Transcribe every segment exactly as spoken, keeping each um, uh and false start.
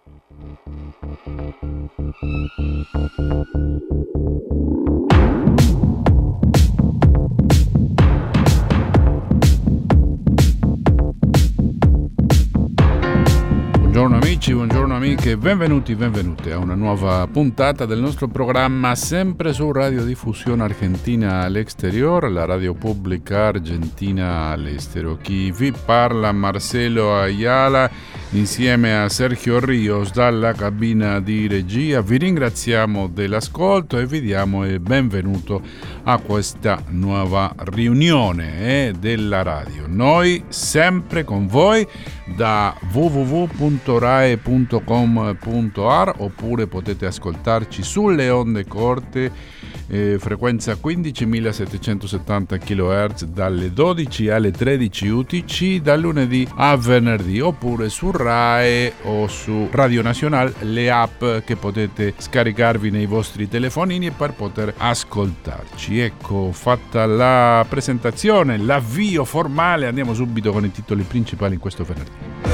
Buongiorno amici, buongiorno amiche, benvenuti, benvenute a una nuova puntata del nostro programma sempre su Radiodiffusione Argentina all'Exterior, la radio pubblica argentina all'estero. Chi vi parla, Marcelo Ayala, insieme a Sergio Rios dalla cabina di regia. Vi ringraziamo dell'ascolto e vi diamo il benvenuto a questa nuova riunione eh, della radio. Noi sempre con voi da w w w punto rai punto com punto a r oppure potete ascoltarci sulle onde corte eh, frequenza quindicimilasettecentosettanta chilohertz dalle dodici alle tredici U T C dal lunedì a venerdì, oppure su Rai o su Radio Nacional, le app che potete scaricarvi nei vostri telefonini per poter ascoltarci. Ecco, fatta la presentazione, l'avvio formale, andiamo subito con i titoli principali in questo venerdì.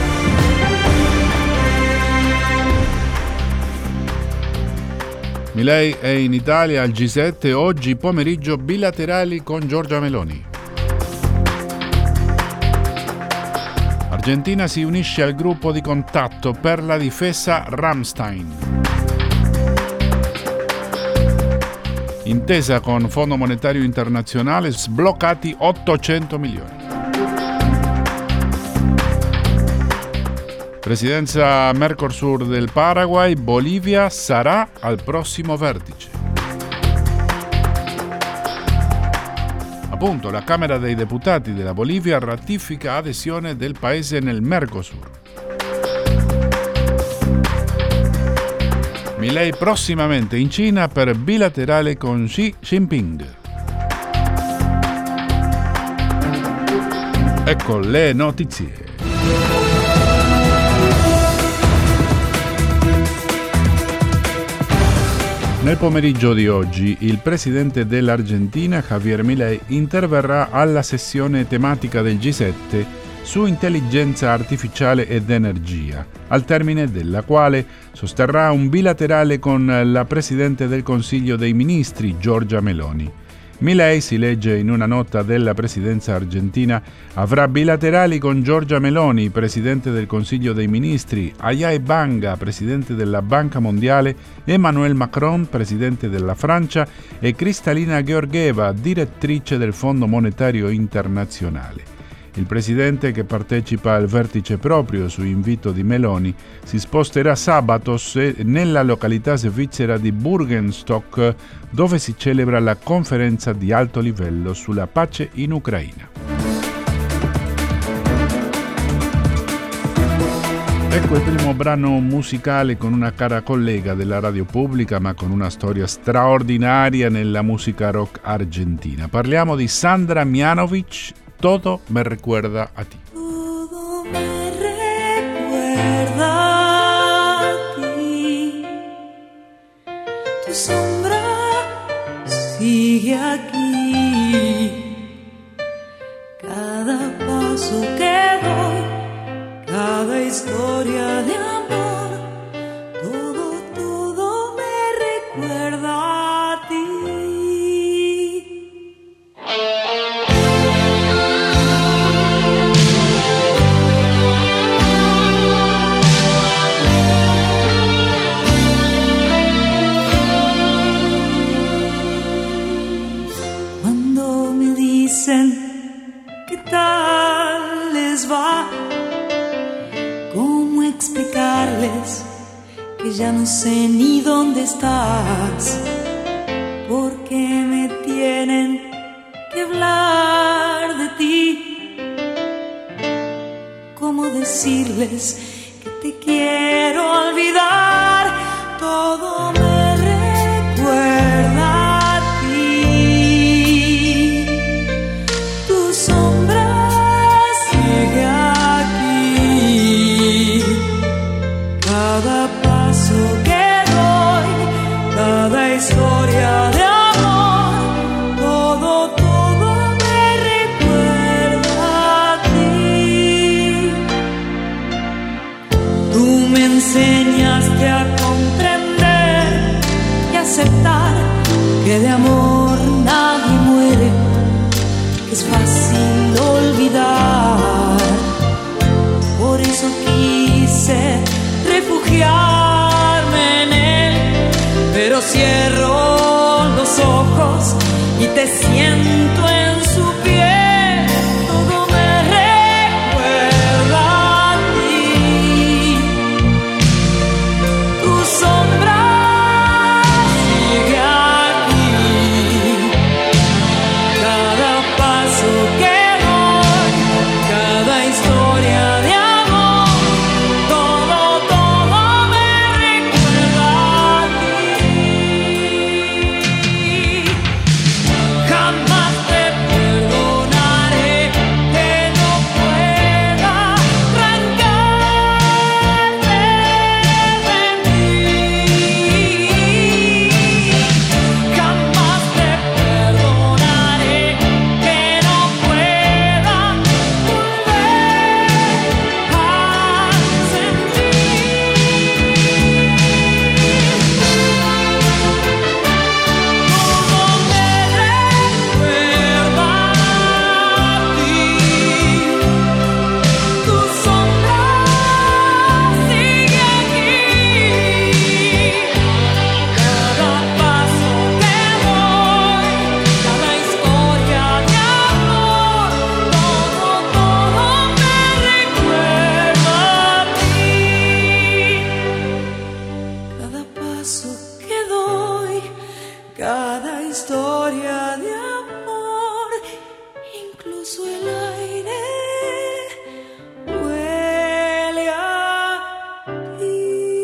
Milei è in Italia al G sette, oggi pomeriggio bilaterali con Giorgia Meloni. Argentina si unisce al gruppo di contatto per la difesa Ramstein. Intesa con Fondo Monetario Internazionale, sbloccati ottocento milioni. Presidenza Mercosur del Paraguay, Bolivia sarà al prossimo vertice. Appunto, la Camera dei Deputati della Bolivia ratifica adesione del paese nel Mercosur. Milei prossimamente in Cina per bilaterale con Xi Jinping. Ecco le notizie. Nel pomeriggio di oggi il presidente dell'Argentina, Javier Milei, interverrà alla sessione tematica del G sette su intelligenza artificiale ed energia, al termine della quale sosterrà un bilaterale con la Presidente del Consiglio dei Ministri, Giorgia Meloni. Milei, si legge in una nota della presidenza argentina, avrà bilaterali con Giorgia Meloni, presidente del Consiglio dei Ministri, Ajay Banga, presidente della Banca Mondiale, Emmanuel Macron, presidente della Francia, e Kristalina Georgieva, direttrice del Fondo Monetario Internazionale. Il presidente, che partecipa al vertice proprio su invito di Meloni, si sposterà sabato nella località svizzera di Burgenstock, dove si celebra la conferenza di alto livello sulla pace in Ucraina. Ecco il primo brano musicale con una cara collega della radio pubblica, ma con una storia straordinaria nella musica rock argentina. Parliamo di Sandra Mianovic. Todo me recuerda a ti. Todo me recuerda a ti. Tu sombra sigue aquí. Cada paso que doy, cada historia de amor, todo, todo me recuerda a ti. ¿Qué tal les va? ¿Cómo explicarles que ya no sé ni dónde estás? Porque me tienen que hablar de ti. ¿Cómo decirles que te quiero olvidar? Todo me recuerda. Cada paso que doy, cada historia de amor, todo, todo me recuerda a ti. Tú me enseñaste a comprender y aceptar que de amor nadie muere, que es fácil olvidar. Por eso quise refugiarme en él, pero cierro los ojos y te siento en su piel. Todo me recuerda a ti. Tu sombra sigue aquí. Cada paso que doy, cada historia de amor, todo, todo me recuerda a ti. Jamás te perdonaré que no pueda arrancarte de mí. Jamás te perdonaré que no pueda volver a sentir. Todo me recuerda a ti. Tu sombra sigue aquí. Cada paso que doy, cada historia de amor, todo, todo me recuerda a ti. Cada paso que doy, cada historia de amor, incluso el aire huele a ti.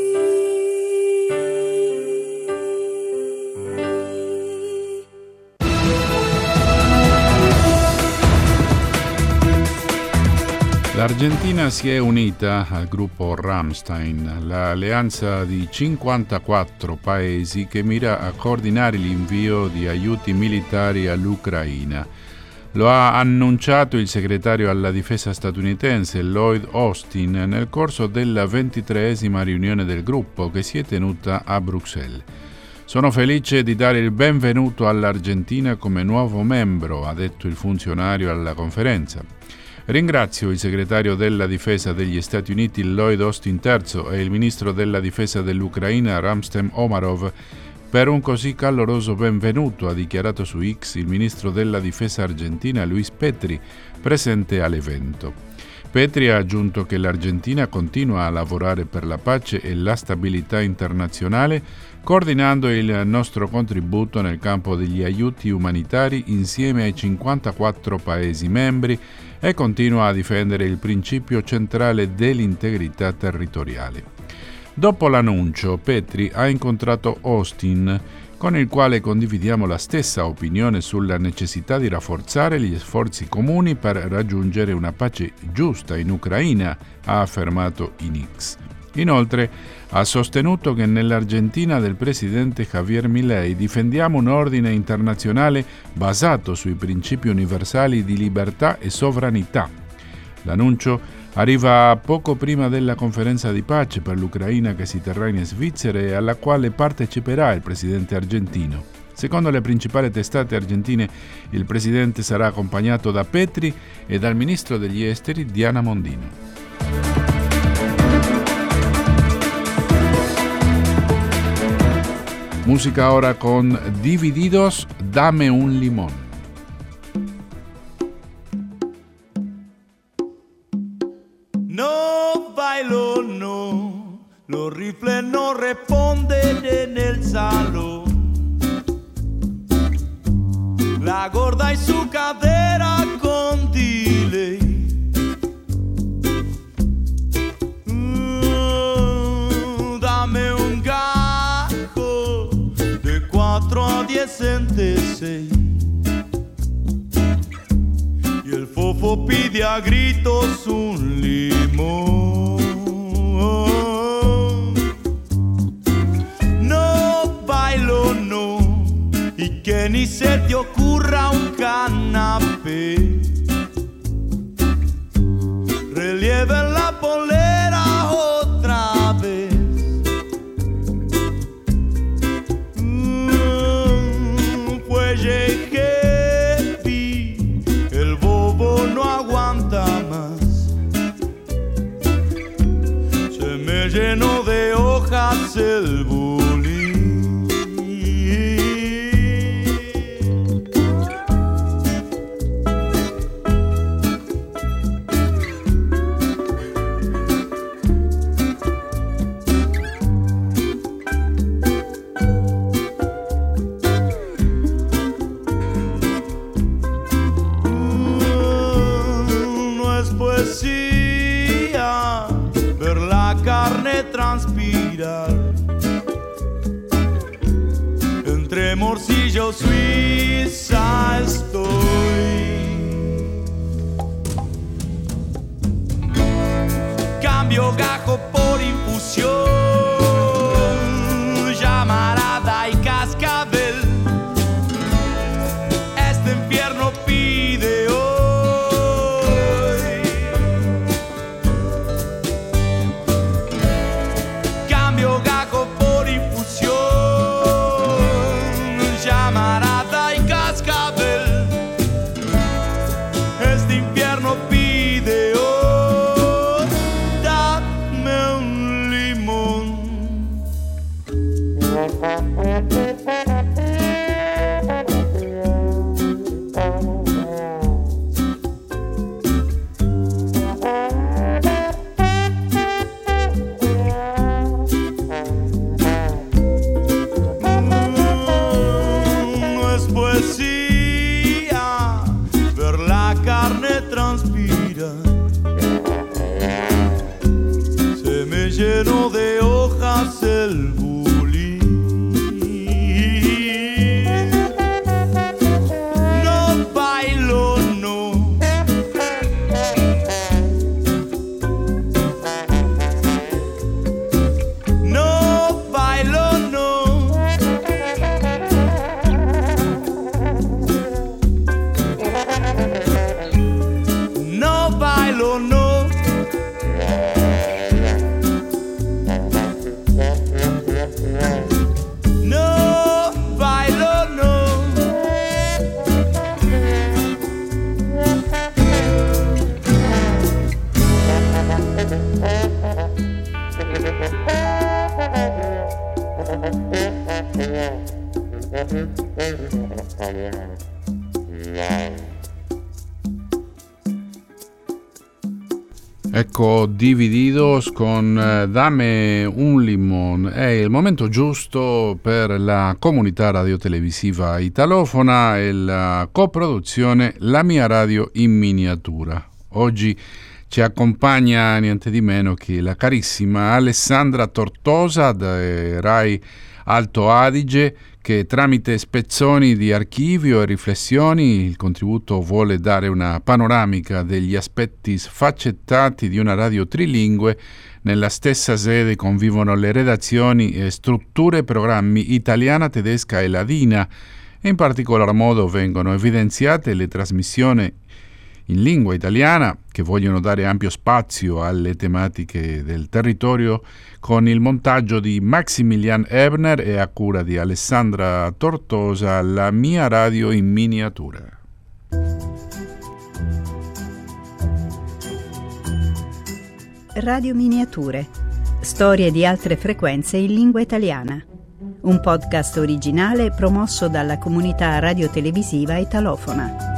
L'Argentina si è unita al gruppo Rammstein, l'alleanza di cinquantaquattro paesi che mira a coordinare l'invio di aiuti militari all'Ucraina. Lo ha annunciato il segretario alla difesa statunitense Lloyd Austin nel corso della ventitreesima riunione del gruppo che si è tenuta a Bruxelles. Sono felice di dare il benvenuto all'Argentina come nuovo membro, ha detto il funzionario alla conferenza. Ringrazio il segretario della difesa degli Stati Uniti Lloyd Austin terzo e il ministro della difesa dell'Ucraina Rustem Umerov per un così caloroso benvenuto, ha dichiarato su X il ministro della difesa argentina Luis Petri, presente all'evento. Petri ha aggiunto che l'Argentina continua a lavorare per la pace e la stabilità internazionale, coordinando il nostro contributo nel campo degli aiuti umanitari insieme ai cinquantaquattro Paesi membri e continua a difendere il principio centrale dell'integrità territoriale. Dopo l'annuncio, Petri ha incontrato Austin, con il quale condividiamo la stessa opinione sulla necessità di rafforzare gli sforzi comuni per raggiungere una pace giusta in Ucraina, ha affermato in X. Inoltre, ha sostenuto che nell'Argentina del presidente Javier Milei difendiamo un ordine internazionale basato sui principi universali di libertà e sovranità. L'annuncio arriva poco prima della conferenza di pace per l'Ucraina che si terrà in Svizzera e alla quale parteciperà il presidente argentino. Secondo le principali testate argentine, il presidente sarà accompagnato da Petri e dal ministro degli esteri Diana Mondino. Música ahora con Divididos, Dame un limón. No bailo, no, los rifles no responden en el salón. La gorda y su cadera con delay. Mm, dame un gajo de cuatro a diez seis. Y el fofo pide a gritos un limón. No bailo, no, y que ni se te ocurra un canapé. Relieve en la polera otra me llenó de hojas el bulín. Ver la carne transpirar entre morcillo suiza estoy. Cambio gajo por infusión, llamarada y cascabel. Este infierno pide hoy. Lleno de hojas el bulín. No bailo, no. No bailo, no. No bailo, no. Ecco, Divididos con eh, Dame un limon. È il momento giusto per la comunità radiotelevisiva italofona e la coproduzione La Mia Radio in Miniatura. Oggi ci accompagna niente di meno che la carissima Alessandra Tortosa da Rai Alto Adige, che tramite spezzoni di archivio e riflessioni il contributo vuole dare una panoramica degli aspetti sfaccettati di una radio trilingue. Nella stessa sede convivono le redazioni e strutture programmi italiana, tedesca e ladina, e in particolar modo vengono evidenziate le trasmissioni in lingua italiana che vogliono dare ampio spazio alle tematiche del territorio, con il montaggio di Maximilian Ebner e a cura di Alessandra Tortosa, La Mia Radio in Miniatura. Radio Miniature. Storie di altre frequenze in lingua italiana. Un podcast originale promosso dalla comunità radiotelevisiva italofona.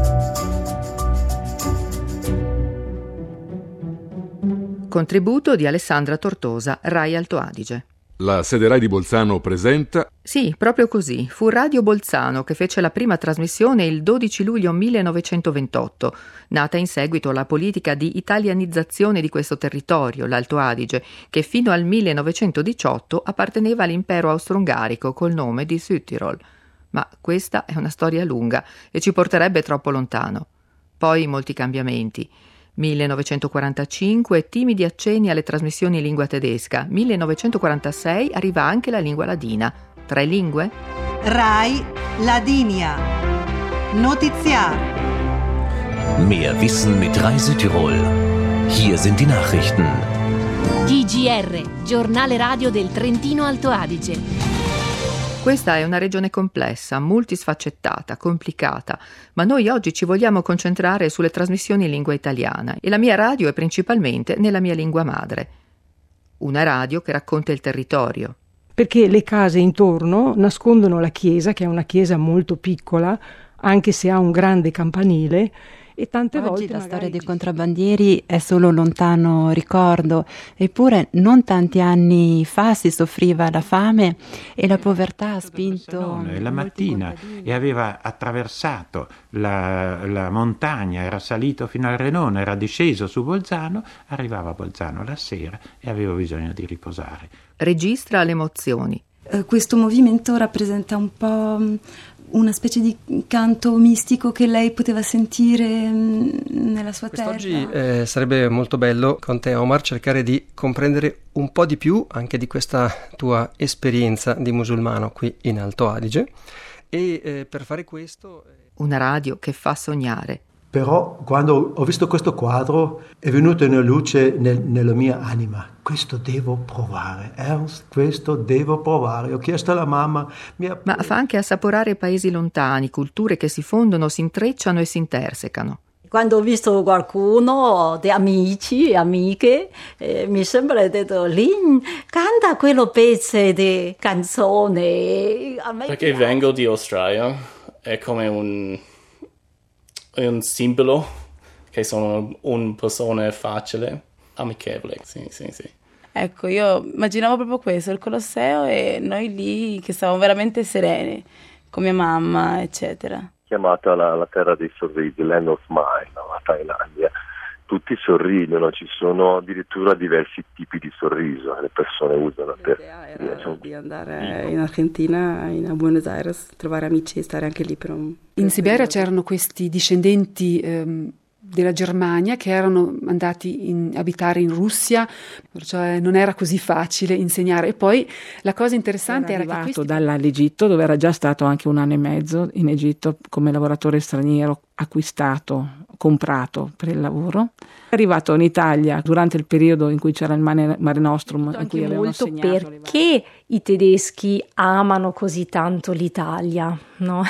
Contributo di Alessandra Tortosa, Rai Alto Adige. La sede Rai di Bolzano presenta... Sì, proprio così. Fu Radio Bolzano che fece la prima trasmissione il dodici luglio millenovecentoventotto, nata in seguito alla politica di italianizzazione di questo territorio, l'Alto Adige, che fino al millenovecentodiciotto apparteneva all'impero austro-ungarico col nome di Südtirol. Ma questa è una storia lunga e ci porterebbe troppo lontano. Poi molti cambiamenti. millenovecentoquarantacinque, timidi accenni alle trasmissioni in lingua tedesca. millenovecentoquarantasei arriva anche la lingua ladina. Tre lingue? Rai Ladinia. Notiziar. Mehr Wissen mit Rai Südtirol. Hier sind die Nachrichten. G G R, giornale radio del Trentino Alto Adige. Questa è una regione complessa, multisfaccettata, complicata, ma noi oggi ci vogliamo concentrare sulle trasmissioni in lingua italiana e la mia radio è principalmente nella mia lingua madre. Una radio che racconta il territorio. Perché le case intorno nascondono la chiesa, che è una chiesa molto piccola, anche se ha un grande campanile, e tante Oggi volte la magari storia dei contrabbandieri è solo lontano ricordo, eppure non tanti anni fa si soffriva la fame e la povertà ha spinto la mattina e aveva attraversato la, la montagna, era salito fino al Renone, era disceso su Bolzano, arrivava a Bolzano la sera e aveva bisogno di riposare. Registra le emozioni. Eh, questo movimento rappresenta un po' una specie di canto mistico che lei poteva sentire nella sua terra. Quest'oggi eh, sarebbe molto bello con te, Omar, cercare di comprendere un po' di più anche di questa tua esperienza di musulmano qui in Alto Adige e eh, per fare questo... Una radio che fa sognare. Però quando ho visto questo quadro è venuta una luce nel, nella mia anima. Questo devo provare, Ernst, questo devo provare. Ho chiesto alla mamma... Mia... Ma fa anche assaporare paesi lontani, culture che si fondono, si intrecciano e si intersecano. Quando ho visto qualcuno, di amici, amiche, eh, mi sembra detto, Lynn, canta quello pezzo di canzone. A me Perché piace. Vengo di Australia, è come un... è un simbolo che sono una persona facile, amichevole, sì, sì, sì. Ecco, io immaginavo proprio questo, il Colosseo e noi lì che stavamo veramente sereni, con mia mamma, eccetera. Chiamata la, la terra dei sorrisi, Land of Smile, la Thailandia. Tutti sorridono, ci sono addirittura diversi tipi di sorriso che le persone usano per... L'idea era di andare in Argentina, in Buenos Aires, trovare amici e stare anche lì per un... In Siberia c'erano questi discendenti ehm, della Germania che erano andati in, abitare in Russia, cioè non era così facile insegnare. E poi la cosa interessante era, era che arrivato dall'Egitto, dove era già stato anche un anno e mezzo in Egitto come lavoratore straniero acquistato, comprato per il lavoro. È arrivato in Italia durante il periodo in cui c'era il Mare, Mare Nostrum, in cui avevano molto segnato perché i tedeschi amano così tanto l'Italia, no?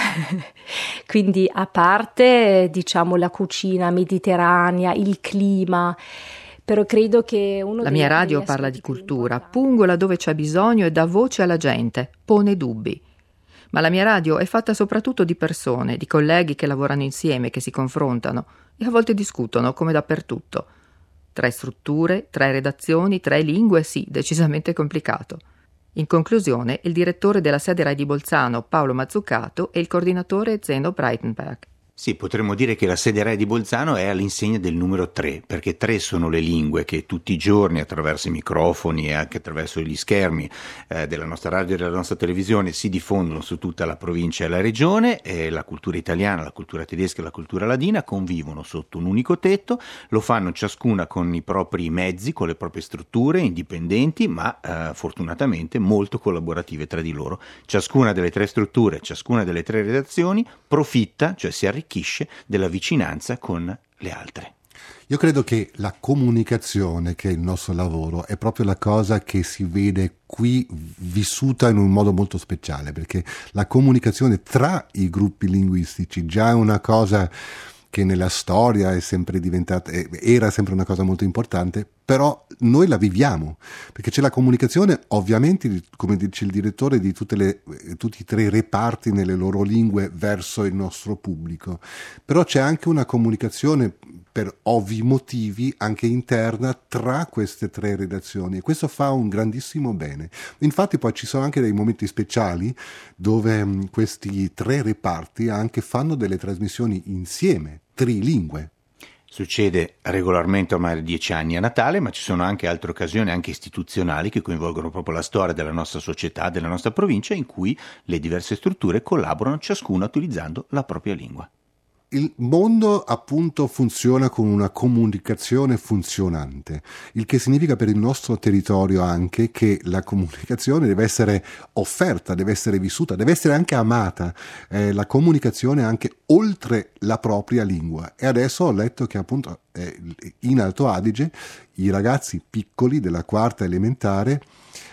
Quindi a parte, diciamo, la cucina mediterranea, il clima, però credo che uno La mia radio parla di cultura, pungola dove c'è bisogno e dà voce alla gente, pone dubbi. Ma la mia radio è fatta soprattutto di persone, di colleghi che lavorano insieme, che si confrontano e a volte discutono, come dappertutto. Tre strutture, tre redazioni, tre lingue, sì, decisamente complicato. In conclusione, il direttore della sede Rai di Bolzano, Paolo Mazzucato, e il coordinatore Zeno Breitenberg. Sì, potremmo dire che la sede Rai di Bolzano è all'insegna del numero tre, perché tre sono le lingue che tutti i giorni attraverso i microfoni e anche attraverso gli schermi eh, della nostra radio e della nostra televisione si diffondono su tutta la provincia e la regione, e la cultura italiana, la cultura tedesca e la cultura ladina convivono sotto un unico tetto, lo fanno ciascuna con i propri mezzi, con le proprie strutture, indipendenti, ma eh, fortunatamente molto collaborative tra di loro. Ciascuna delle tre strutture, ciascuna delle tre redazioni profitta, cioè si arricchisce della vicinanza con le altre. Io credo che la comunicazione, che è il nostro lavoro, è proprio la cosa che si vede qui vissuta in un modo molto speciale, perché la comunicazione tra i gruppi linguistici già è una cosa che nella storia è sempre diventata, era sempre una cosa molto importante, però noi la viviamo, perché c'è la comunicazione, ovviamente, come dice il direttore, di tutte le, tutti i tre reparti nelle loro lingue verso il nostro pubblico, però c'è anche una comunicazione per ovvi motivi anche interna tra queste tre redazioni, e questo fa un grandissimo bene. Infatti poi ci sono anche dei momenti speciali dove mh, questi tre reparti anche fanno delle trasmissioni insieme, trilingue. Succede regolarmente ormai da dieci anni a Natale, ma ci sono anche altre occasioni, anche istituzionali, che coinvolgono proprio la storia della nostra società, della nostra provincia, in cui le diverse strutture collaborano, ciascuna utilizzando la propria lingua. Il mondo appunto funziona con una comunicazione funzionante, il che significa per il nostro territorio anche che la comunicazione deve essere offerta, deve essere vissuta, deve essere anche amata, eh, la comunicazione anche oltre la propria lingua. E adesso ho letto che appunto eh, in Alto Adige i ragazzi piccoli della quarta elementare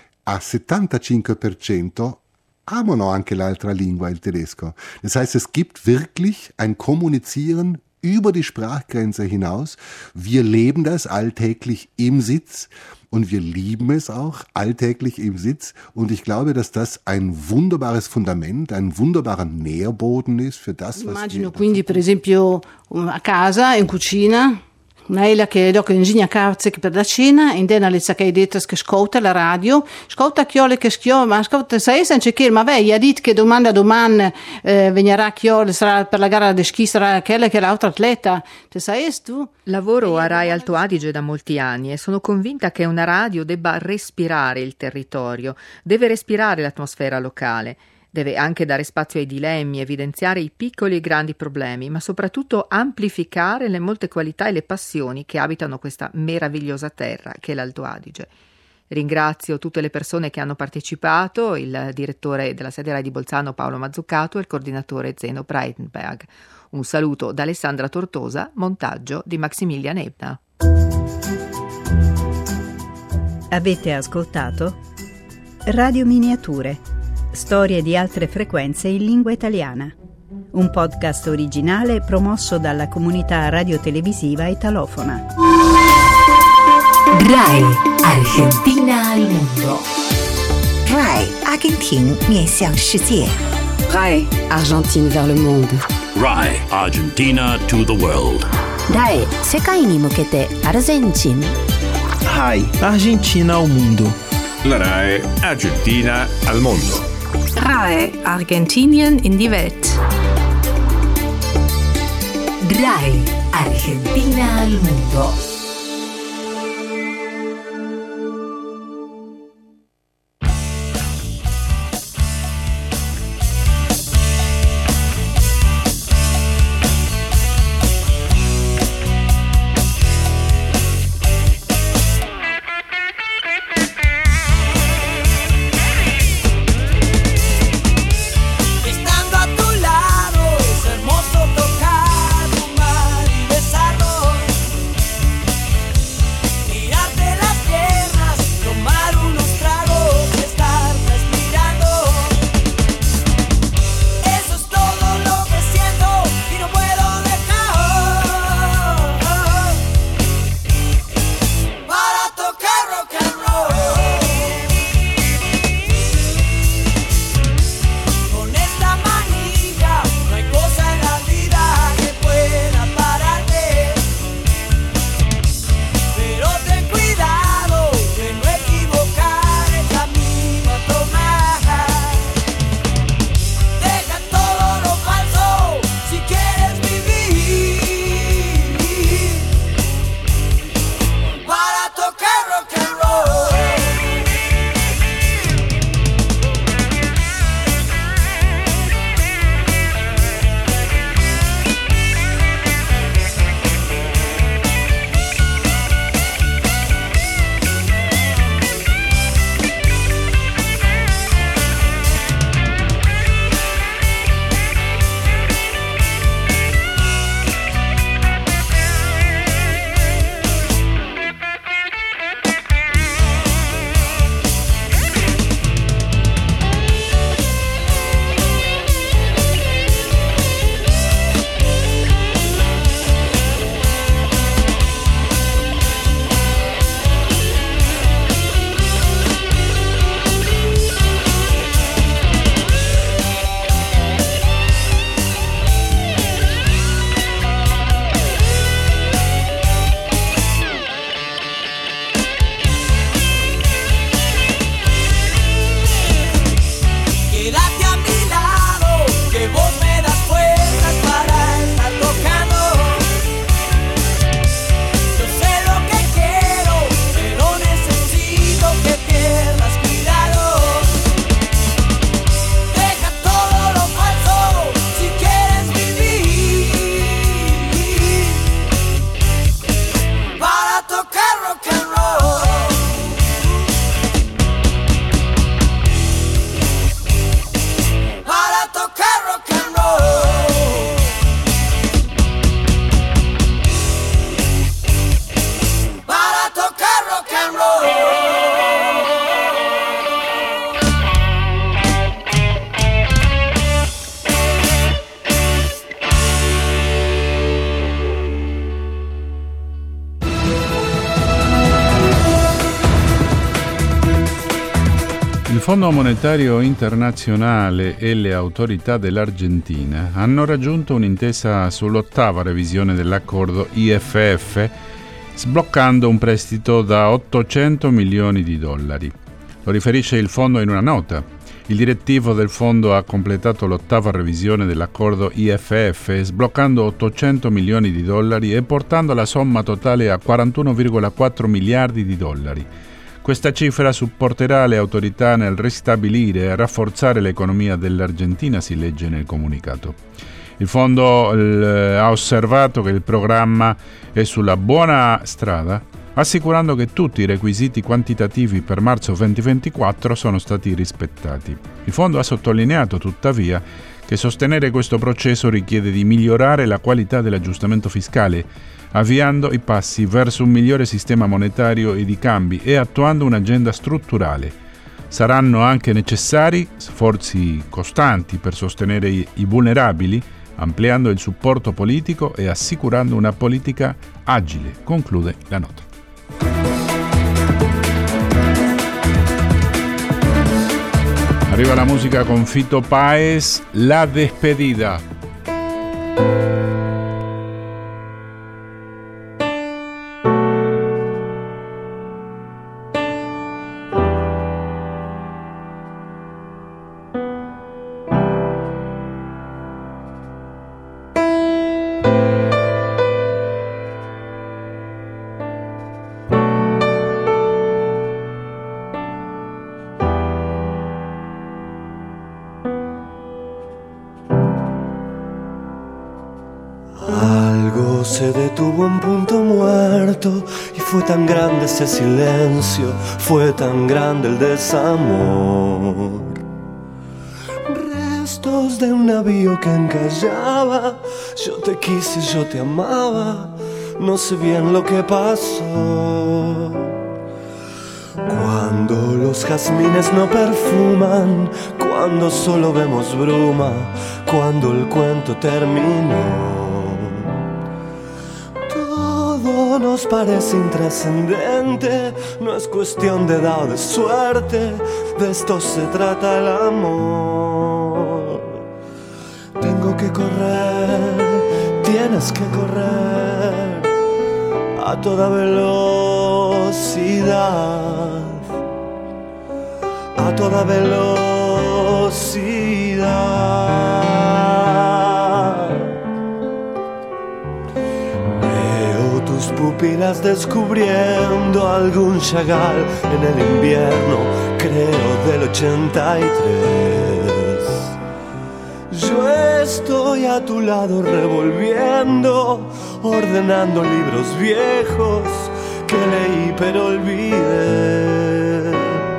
a settantacinque per cento amano anche l'altra lingua, il tedesco. Das heißt, es gibt wirklich ein Kommunizieren über die Sprachgrenze hinaus. Wir leben das alltäglich im Sitz. Und wir lieben es auch alltäglich im Sitz. Und ich glaube, dass das ein wunderbares Fundament, ein wunderbarer Nährboden ist für das, was Immagino quindi per esempio a casa, in cucina, Naila che dopo ingegna cazze per la cena, in dena le che hai detto che ascolta la radio, ascolta chiole che schio, ma ascolta sai senza che ma vei ha detto che domanda domani eh, venirà chiole sarà per la gara di schi sarà quella che è l'altra atleta. Te sai tu? Lavoro a Rai Alto Adige da molti anni e sono convinta che una radio debba respirare il territorio, deve respirare l'atmosfera locale. Deve anche dare spazio ai dilemmi, evidenziare i piccoli e grandi problemi, ma soprattutto amplificare le molte qualità e le passioni che abitano questa meravigliosa terra che è l'Alto Adige. Ringrazio tutte le persone che hanno partecipato, il direttore della sede Rai di Bolzano Paolo Mazzucato e il coordinatore Zeno Breitenberg. Un saluto da Alessandra Tortosa, montaggio di Maximilian Ebner. Avete ascoltato Radio Miniature. Storie di altre frequenze in lingua italiana. Un podcast originale promosso dalla comunità radiotelevisiva italofona. Rai Argentina al mondo. Rai Argentin 面向世界. Rai Argentine vers le monde. Rai Argentina to the world. Rai 世界に向けてアルゼンチン. Rai Argentina al mondo. La Rai Argentina al mondo. Rai Argentinien in die Welt. Rai Argentina al mondo. Il Fondo Monetario Internazionale e le autorità dell'Argentina hanno raggiunto un'intesa sull'ottava revisione dell'accordo I F F, sbloccando un prestito da ottocento milioni di dollari. Lo riferisce il fondo in una nota. Il direttivo del fondo ha completato l'ottava revisione dell'accordo I F F, sbloccando ottocento milioni di dollari e portando la somma totale a quarantuno virgola quattro miliardi di dollari. Questa cifra supporterà le autorità nel ristabilire e rafforzare l'economia dell'Argentina, si legge nel comunicato. Il fondo eh, ha osservato che il programma è sulla buona strada, assicurando che tutti i requisiti quantitativi per marzo duemilaventiquattro sono stati rispettati. Il fondo ha sottolineato, tuttavia, che sostenere questo processo richiede di migliorare la qualità dell'aggiustamento fiscale, avviando i passi verso un migliore sistema monetario e di cambi e attuando un'agenda strutturale. Saranno anche necessari sforzi costanti per sostenere i, i vulnerabili, ampliando il supporto politico e assicurando una politica agile, conclude la nota. Arriva la musica con Fito Páez, La Despedida. Se detuvo en punto muerto y fue tan grande ese silencio, fue tan grande el desamor. Restos de un navío que encallaba, yo te quise, yo te amaba, no sé bien lo que pasó. Cuando los jazmines no perfuman, cuando solo vemos bruma, cuando el cuento terminó. Nos parece intrascendente, no es cuestión de edad o de suerte, de esto se trata el amor. Tengo que correr, tienes que correr a toda velocidad, a toda velocidad. Tus pupilas descubriendo algún Chagall en el invierno, creo del ochenta y tres. Yo estoy a tu lado revolviendo, ordenando libros viejos que leí pero olvidé.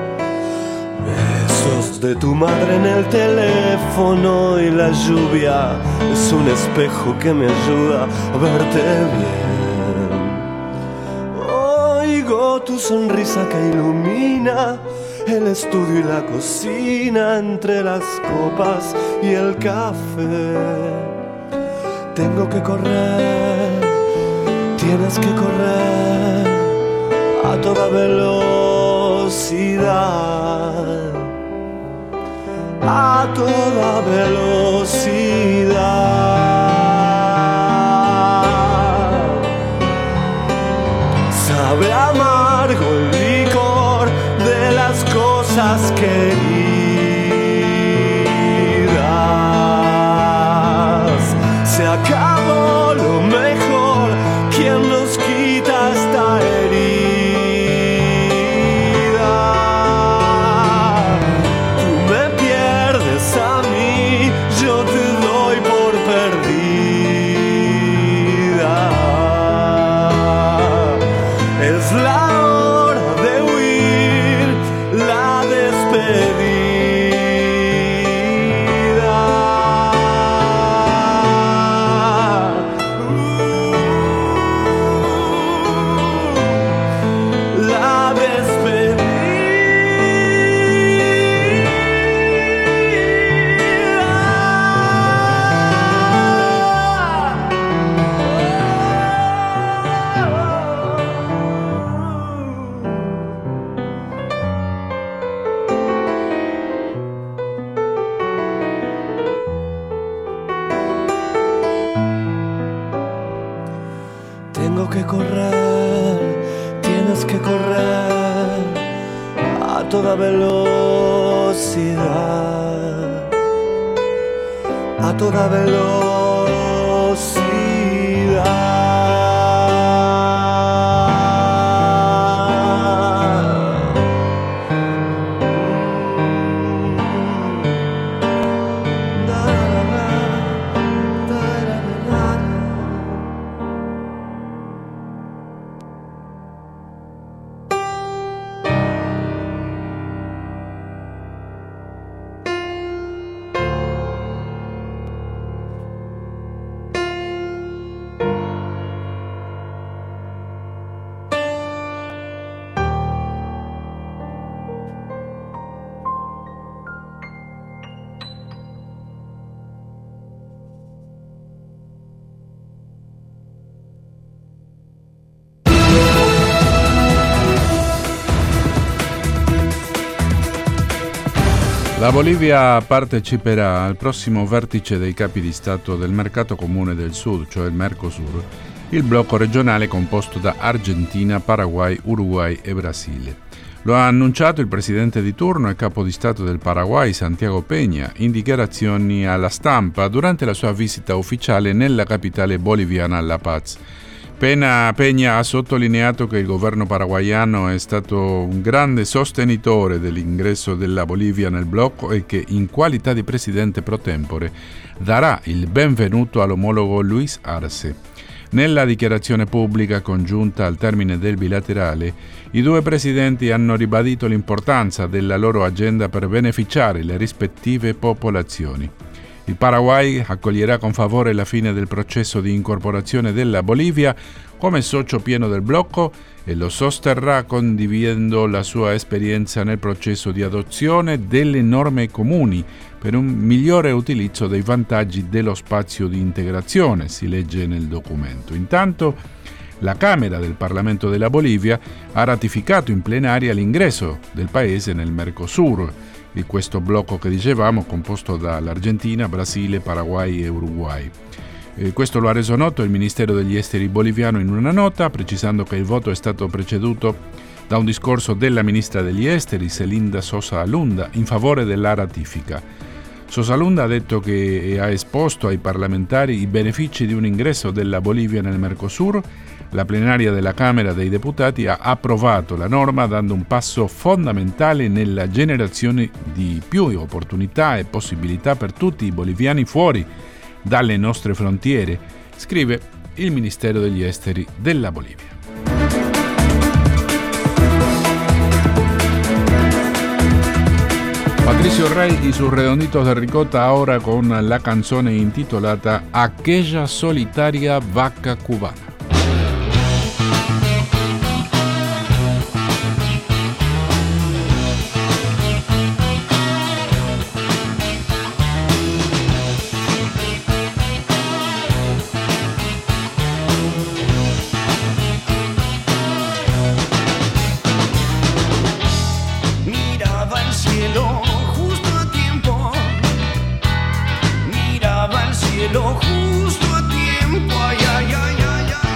Besos de tu madre en el teléfono y la lluvia es un espejo que me ayuda a verte bien. Tu sonrisa que ilumina el estudio y la cocina, entre las copas y el café. Tengo que correr, tienes que correr a toda velocidad, a toda velocidad. Sabe amargo el licor de las cosas queridas. Se acabó lo mejor, ¿quién nos quita esta herida? Tú me pierdes a mí, yo te doy por perdida. Es la hora de huir, la despedida. a toda velocidad, a toda velocidad. La Bolivia parteciperà al prossimo vertice dei capi di Stato del Mercato Comune del Sud, cioè il Mercosur, il blocco regionale composto da Argentina, Paraguay, Uruguay e Brasile. Lo ha annunciato il presidente di turno e capo di Stato del Paraguay, Santiago Peña, in dichiarazioni alla stampa durante la sua visita ufficiale nella capitale boliviana, La Paz. Peña, Peña ha sottolineato che il governo paraguayano è stato un grande sostenitore dell'ingresso della Bolivia nel blocco e che, in qualità di presidente pro tempore, darà il benvenuto all'omologo Luis Arce. Nella dichiarazione pubblica congiunta al termine del bilaterale, i due presidenti hanno ribadito l'importanza della loro agenda per beneficiare le rispettive popolazioni. Il Paraguay accoglierà con favore la fine del processo di incorporazione della Bolivia come socio pieno del blocco e lo sosterrà condividendo la sua esperienza nel processo di adozione delle norme comuni per un migliore utilizzo dei vantaggi dello spazio di integrazione, si legge nel documento. Intanto, la Camera del Parlamento della Bolivia ha ratificato in plenaria l'ingresso del paese nel Mercosur, di questo blocco che dicevamo composto dall'Argentina, Brasile, Paraguay e Uruguay. E questo lo ha reso noto il Ministero degli Esteri boliviano in una nota, precisando che il voto è stato preceduto da un discorso della ministra degli Esteri, Celinda Sosa Lunda, in favore della ratifica. Sosa Lunda ha detto che e ha esposto ai parlamentari i benefici di un ingresso della Bolivia nel Mercosur. La plenaria della Camera dei Deputati ha approvato la norma dando un passo fondamentale nella generazione di più opportunità e possibilità per tutti i boliviani fuori dalle nostre frontiere, scrive il Ministero degli Esteri della Bolivia. Patricio Rey y sus Redonditos de Ricota ahora con la canzone intitolata Aquella solitaria vaca cubana. Justo a tiempo, ay, ay, ay, ay, ay.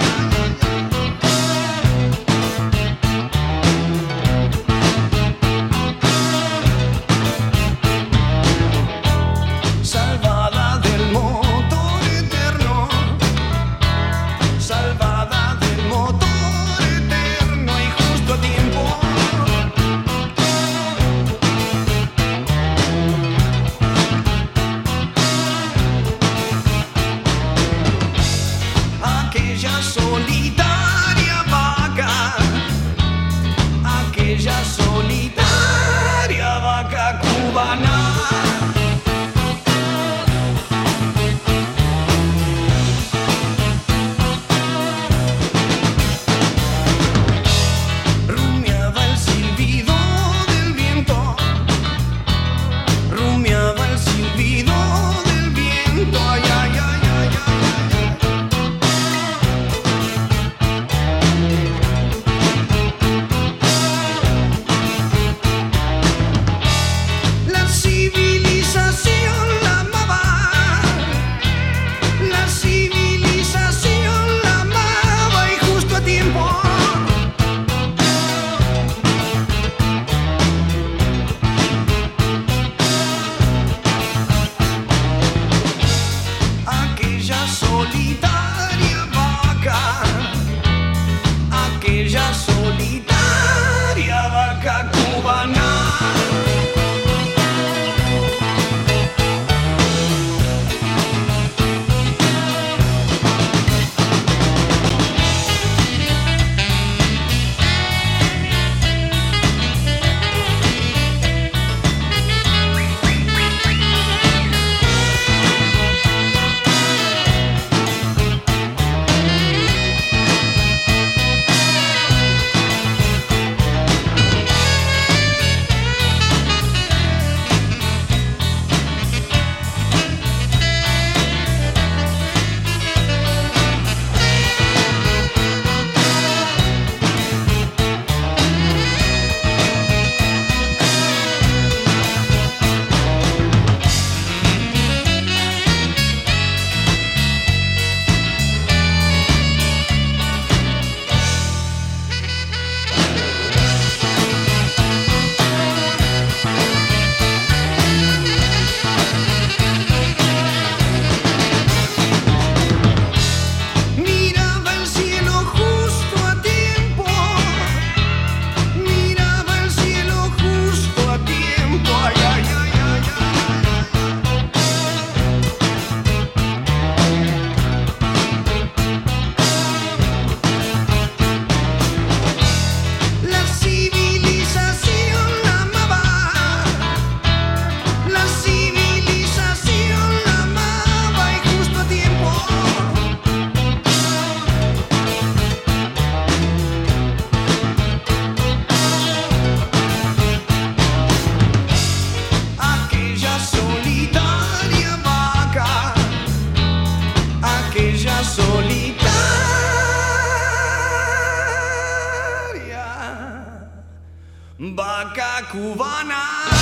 vaca cubana.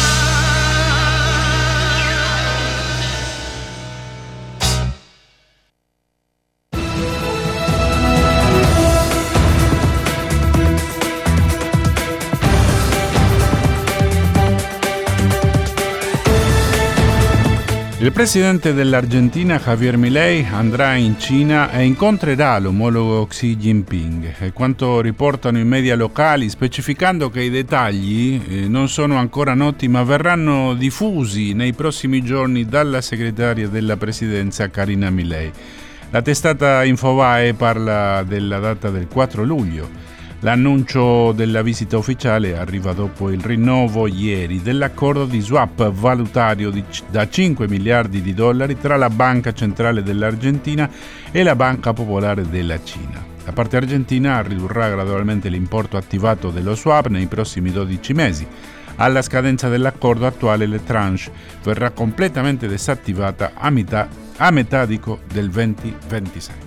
Il presidente dell'Argentina Javier Milei andrà in Cina e incontrerà l'omologo Xi Jinping, è quanto riportano i media locali, specificando che i dettagli eh, non sono ancora noti ma verranno diffusi nei prossimi giorni dalla segretaria della presidenza Karina Milei. La testata Infobae parla della data del quattro luglio. L'annuncio della visita ufficiale arriva dopo il rinnovo ieri dell'accordo di swap valutario di, da cinque miliardi di dollari tra la Banca Centrale dell'Argentina e la Banca Popolare della Cina. La parte argentina ridurrà gradualmente l'importo attivato dello swap nei prossimi dodici mesi. Alla scadenza dell'accordo attuale la tranche verrà completamente disattivata a metà, a metà dico, del duemilaventisei.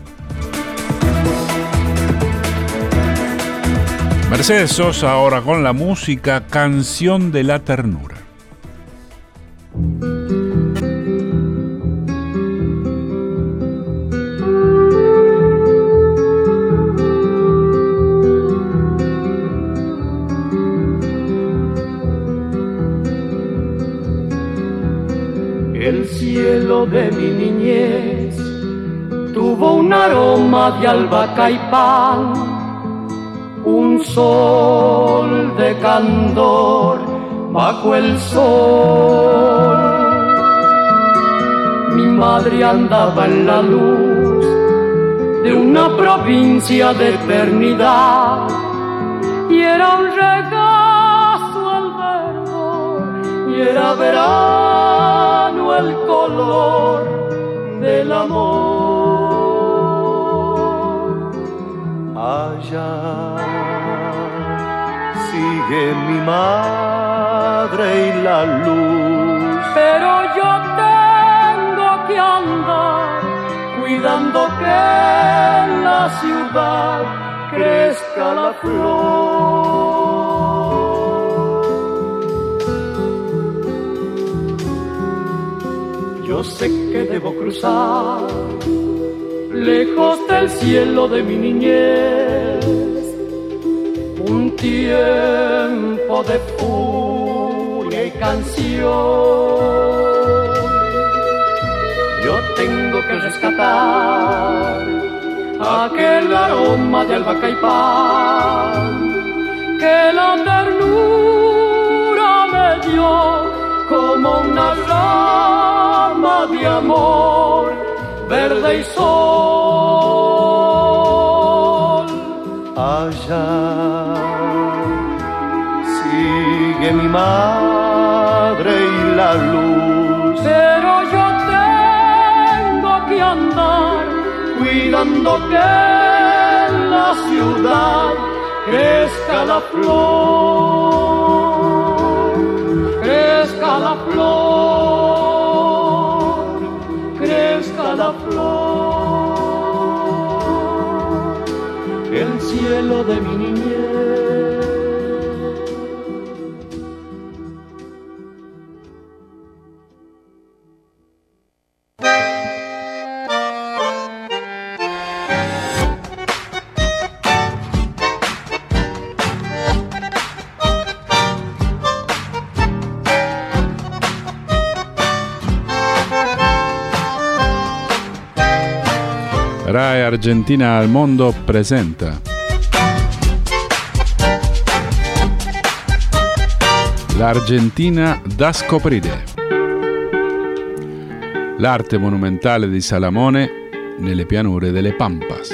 Mercedes Sosa ahora con la música Canción de la Ternura. El cielo de mi niñez tuvo un aroma de albahaca y pan, un sol de candor bajo el sol. Mi madre andaba en la luz de una provincia de eternidad y era un regazo al verbo y era verano el color del amor. Allá sigue mi madre y la luz, pero yo tengo que andar cuidando que en la ciudad crezca la flor. Yo sé que debo cruzar lejos del cielo de mi niñez, un tiempo de furia y canción. Yo tengo que rescatar aquel aroma de albahaca y pan que la ternura me dio como una rama de amor verde y sol. Allá sigue mi madre y la luz, pero yo tengo que andar cuidando que en la ciudad crezca la flor, crezca la flor, crezca la flor, el cielo de mi niñez. Rai Argentina al Mondo presenta L'Argentina da scoprire. L'arte monumentale di Salamone nelle pianure delle Pampas.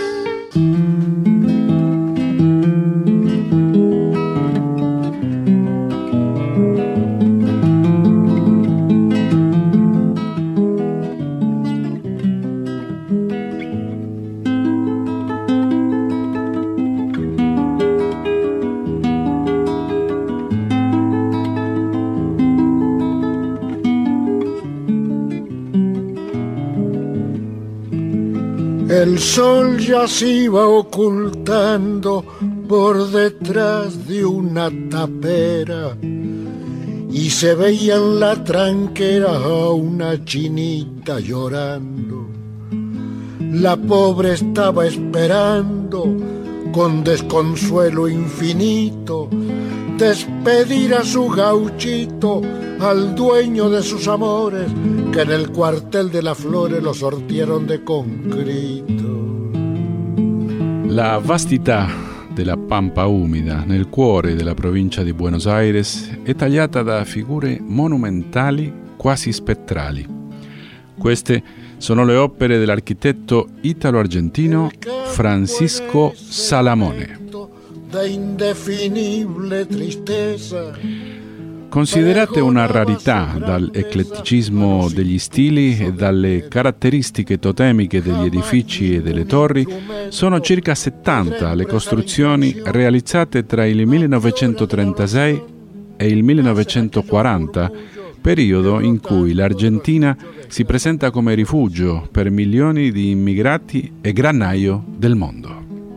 El sol ya se iba ocultando por detrás de una tapera y se veía en la tranquera a una chinita llorando. La pobre estaba esperando con desconsuelo infinito despedir a su gauchito, al dueño de sus amores, che nel quartel della Flore lo sortieron de concreto. La vastità della Pampa umida nel cuore della provincia di Buenos Aires è tagliata da figure monumentali quasi spettrali. Queste sono le opere dell'architetto italo-argentino Francisco Salamone. Da indefinible tristezza. Considerate una rarità dall'ecletticismo degli stili e dalle caratteristiche totemiche degli edifici e delle torri, sono circa settanta le costruzioni realizzate tra il millenovecentotrentasei e il millenovecentoquaranta, periodo in cui l'Argentina si presenta come rifugio per milioni di immigrati e granaio del mondo.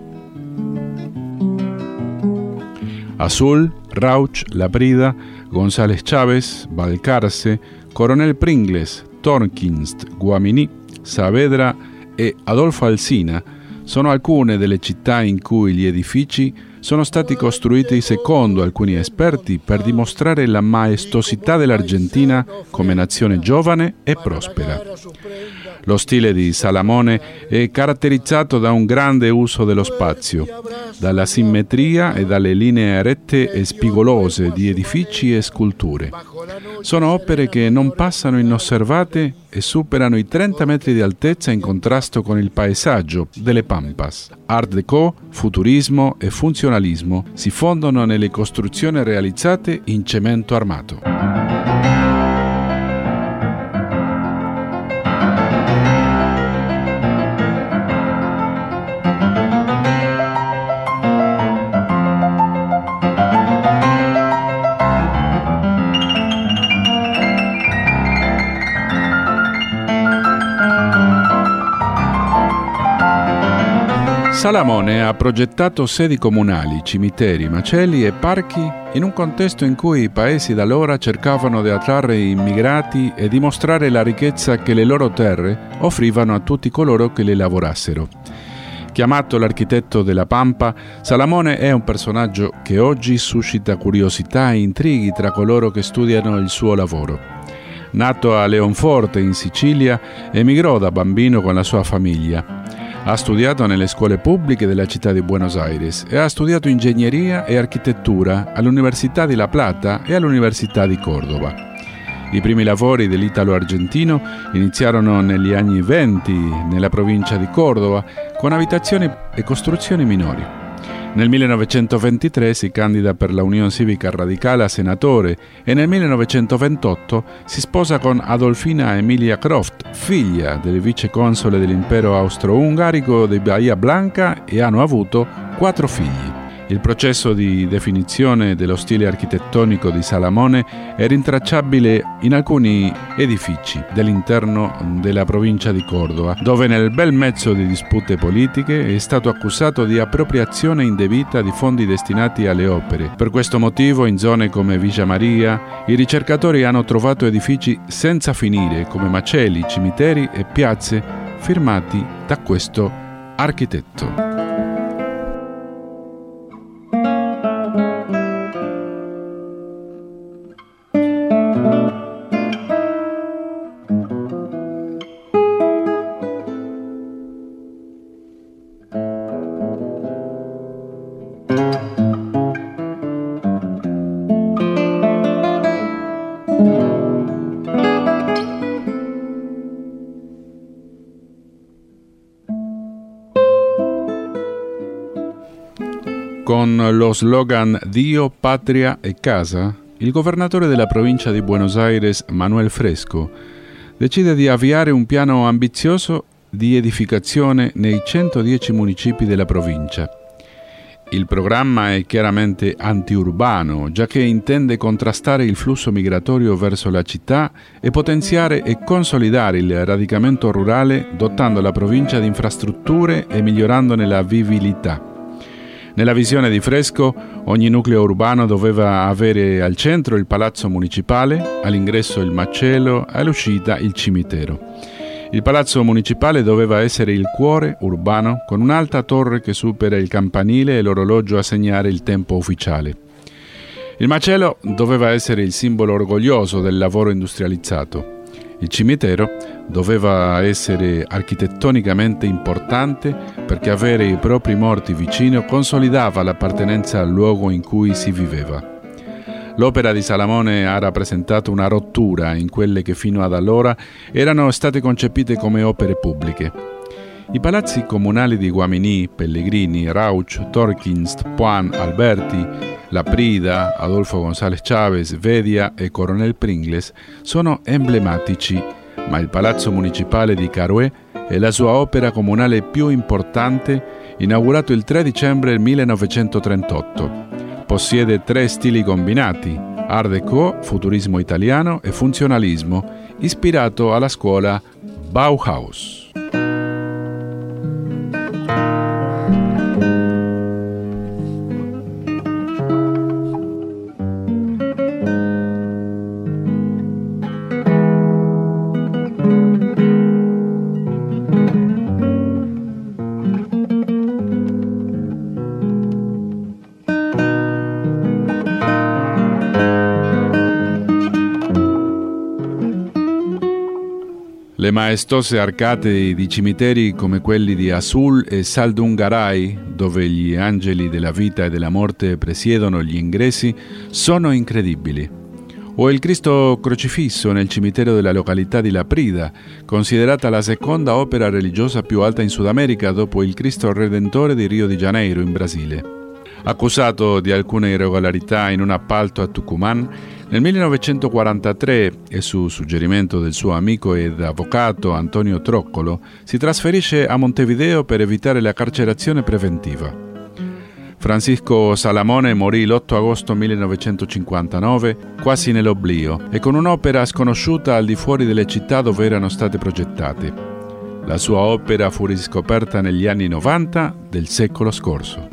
Azul, Rauch, Laprida, González Chávez, Balcarce, Coronel Pringles, Tornquist, Guaminí, Saavedra e Adolfo Alsina sono alcune delle città in cui gli edifici sono stati costruiti secondo alcuni esperti per dimostrare la maestosità dell'Argentina come nazione giovane e prospera. Lo stile di Salamone è caratterizzato da un grande uso dello spazio, dalla simmetria e dalle linee rette e spigolose di edifici e sculture. Sono opere che non passano inosservate e superano i trenta metri di altezza in contrasto con il paesaggio delle Pampas. Art Deco, futurismo e funzionalismo si fondono nelle costruzioni realizzate in cemento armato. Salamone ha progettato sedi comunali, cimiteri, macelli e parchi in un contesto in cui i paesi d'allora cercavano di attrarre immigrati e dimostrare la ricchezza che le loro terre offrivano a tutti coloro che le lavorassero. Chiamato l'architetto della Pampa, Salamone è un personaggio che oggi suscita curiosità e intrighi tra coloro che studiano il suo lavoro. Nato a Leonforte, in Sicilia, emigrò da bambino con la sua famiglia. Ha studiato nelle scuole pubbliche della città di Buenos Aires e ha studiato ingegneria e architettura all'Università di La Plata e all'Università di Cordova. I primi lavori dell'italo-argentino iniziarono negli anni venti nella provincia di Cordova con abitazioni e costruzioni minori. Nel millenovecentoventitré si candida per la Unione Civica Radicale a senatore e nel millenovecentoventotto si sposa con Adolfina Emilia Croft, figlia del viceconsole dell'impero austro-ungarico di Bahia Blanca, e hanno avuto quattro figli. Il processo di definizione dello stile architettonico di Salamone è rintracciabile in alcuni edifici dell'interno della provincia di Cordova, dove nel bel mezzo di dispute politiche è stato accusato di appropriazione indebita di fondi destinati alle opere. Per questo motivo, in zone come Villa Maria, i ricercatori hanno trovato edifici senza finire, come macelli, cimiteri e piazze, firmati da questo architetto. Con lo slogan Dio, Patria e Casa, il governatore della provincia di Buenos Aires, Manuel Fresco, decide di avviare un piano ambizioso di edificazione nei centodieci municipi della provincia. Il programma è chiaramente antiurbano, giacché intende contrastare il flusso migratorio verso la città e potenziare e consolidare il radicamento rurale, dotando la provincia di infrastrutture e migliorandone la vivibilità. Nella visione di Fresco, ogni nucleo urbano doveva avere al centro il palazzo municipale, all'ingresso il macello, all'uscita il cimitero. Il palazzo municipale doveva essere il cuore urbano, con un'alta torre che supera il campanile e l'orologio a segnare il tempo ufficiale. Il macello doveva essere il simbolo orgoglioso del lavoro industrializzato. Il cimitero doveva essere architettonicamente importante perché avere i propri morti vicino consolidava l'appartenenza al luogo in cui si viveva. L'opera di Salamone ha rappresentato una rottura in quelle che fino ad allora erano state concepite come opere pubbliche. I palazzi comunali di Guamini, Pellegrini, Rauch, Torkinst, Puan, Alberti, Laprida, Adolfo González Chávez, Vedia e Coronel Pringles sono emblematici, ma il palazzo municipale di Caroué è la sua opera comunale più importante, inaugurato il tre dicembre millenovecentotrentotto. Possiede tre stili combinati: Art Deco, futurismo italiano e funzionalismo, ispirato alla scuola Bauhaus. Le maestose arcate di cimiteri come quelli di Azul e Saldungaray, dove gli angeli della vita e della morte presiedono gli ingressi, sono incredibili. O il Cristo crocifisso nel cimitero della località di Laprida, considerata la seconda opera religiosa più alta in Sud America dopo il Cristo Redentore di Rio de Janeiro in Brasile. Accusato di alcune irregolarità in un appalto a Tucumán, nel millenovecentoquarantatré e su suggerimento del suo amico ed avvocato Antonio Troccolo, si trasferisce a Montevideo per evitare la carcerazione preventiva. Francisco Salamone morì l'otto agosto millenovecentocinquantanove, quasi nell'oblio, e con un'opera sconosciuta al di fuori delle città dove erano state progettate. La sua opera fu riscoperta negli anni novanta del secolo scorso.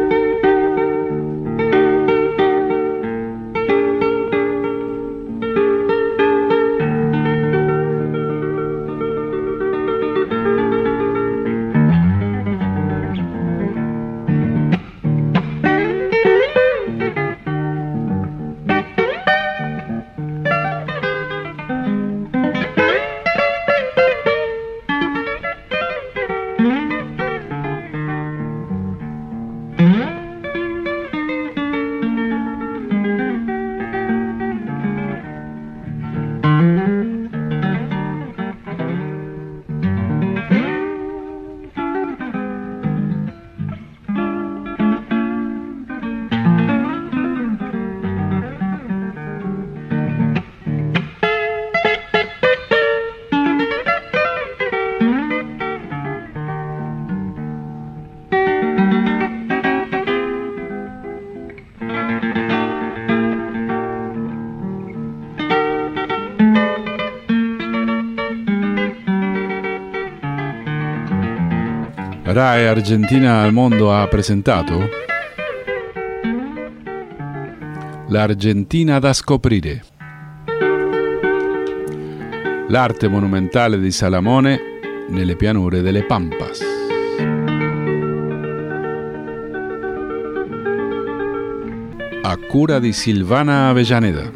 Rai Argentina al Mondo ha presentato L'Argentina da scoprire. L'arte monumentale di Salamone nelle pianure delle Pampas. A cura di Silvana Avellaneda.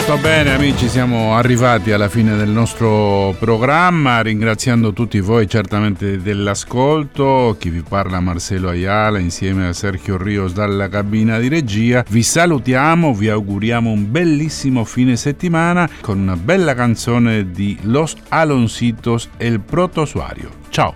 Molto bene amici, siamo arrivati alla fine del nostro programma, ringraziando tutti voi certamente dell'ascolto. Chi vi parla Marcelo Ayala insieme a Sergio Rios dalla cabina di regia. Vi salutiamo, vi auguriamo un bellissimo fine settimana con una bella canzone di Los Aloncitos, El Protozoario. Ciao!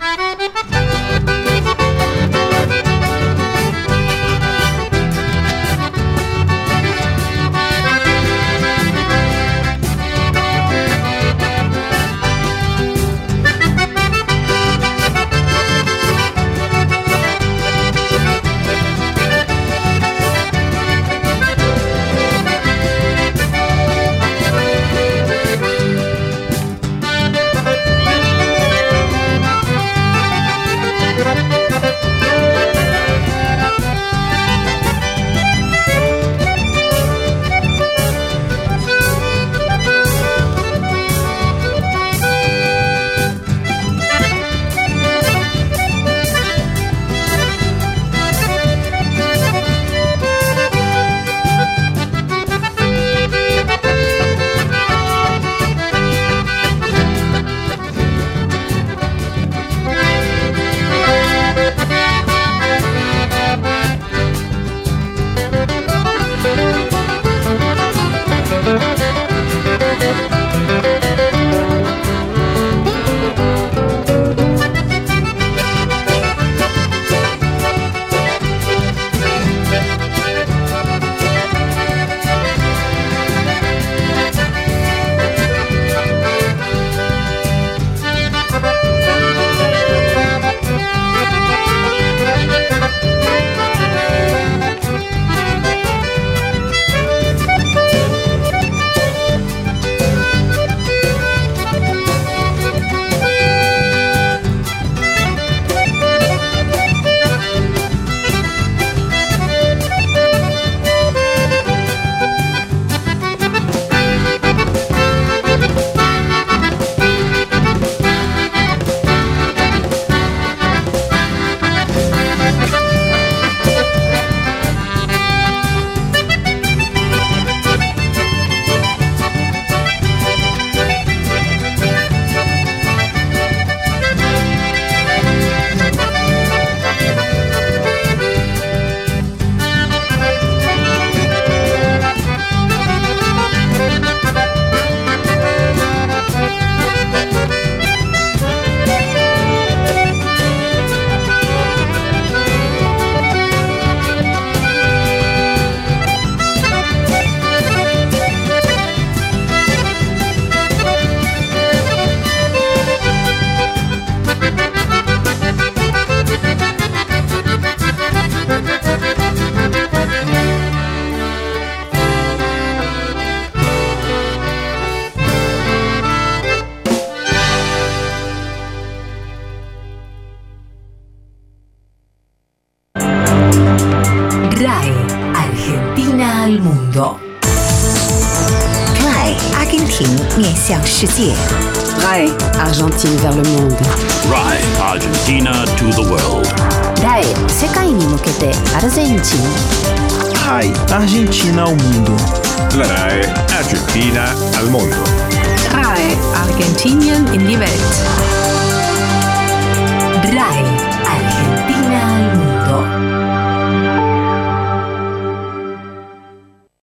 al mondo. RAI Argentina 面向世界 RAI Argentine vers le monde. RAI Argentina to the world. RAI 世界に向けてアルゼンチン RAI Argentina ao mundo. La RAI Argentina al mondo. RAI Argentinien in die Welt. RAI